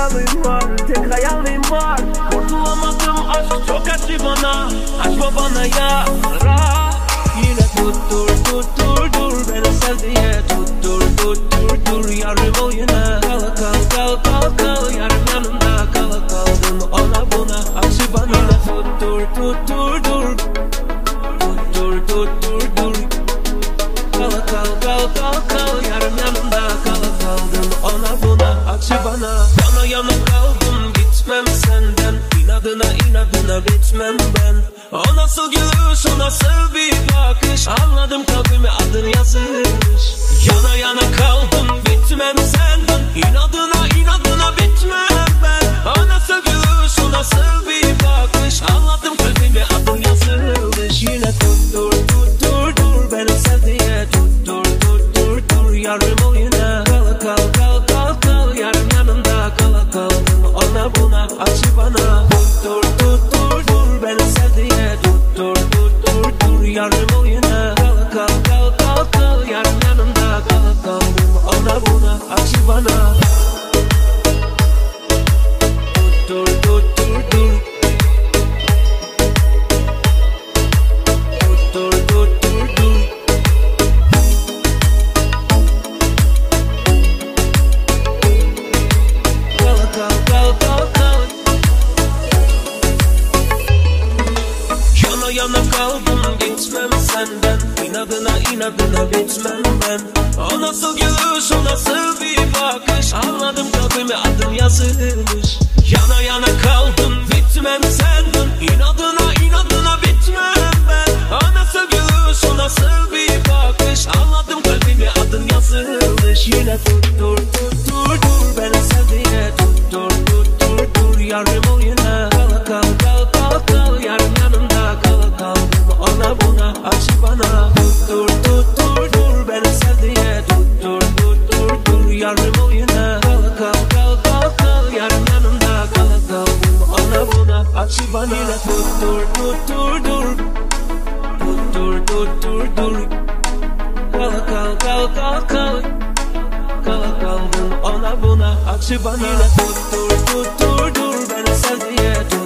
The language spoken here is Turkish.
hayalim var, tek hayalim var. Kurtulamadım, aşk çok acı bana. Açma bana yara. Yine tuttur beni sev diye. Tuttur yarım ol yine. Kal yarım yanımda. Kaldın ona buna, acı bana. Yine tuttur Kal yarım yanımda. Kaldın ona buna, acı bana. Yana kaldım, gitmem senden. İnadına bitmem ben. O nasıl gülüş, o nasıl bir bakış. Anladım, kalbime adın yazılmış. Yana kaldım, bitmem senden. İnadına bitmem ben. O nasıl gülüş, o nasıl bir bakış. Anladım, kalbime adın yazılmış. Yine tuttur beni sev diye. Tuttur yarım ol yine. Kal yarım yanımda. Kaldın ona buna, acı bana. Tuttur beni sev diye. Tuttur yarım ol yine. Kal yarım yanımda. Kaldın ona buna, acı bana. Tuttur Yana kaldım, gitmem senden. İnadına bitmem ben. O nasıl gülüş, o nasıl bir bakış. Anladım, kalbime adın yazılmış. Yana kaldım, bitmem senden. İnadına bitmem ben. O nasıl gülüş, o nasıl bir bakış. Anladım, kalbime adın yazılmış. Yine tuttur beni sev diye. Tuttur yarım ol yine. Kal yarım yanımda. Kaldın ona buna, acı bana. Tuttur beni sev diye. Tuttur yarım ol yine. Kal yarım yanımda. Kaldın ona buna, acı bana. Yine tuttur Kaldın ona buna, acı bana. Yine tuttur beni sev diye.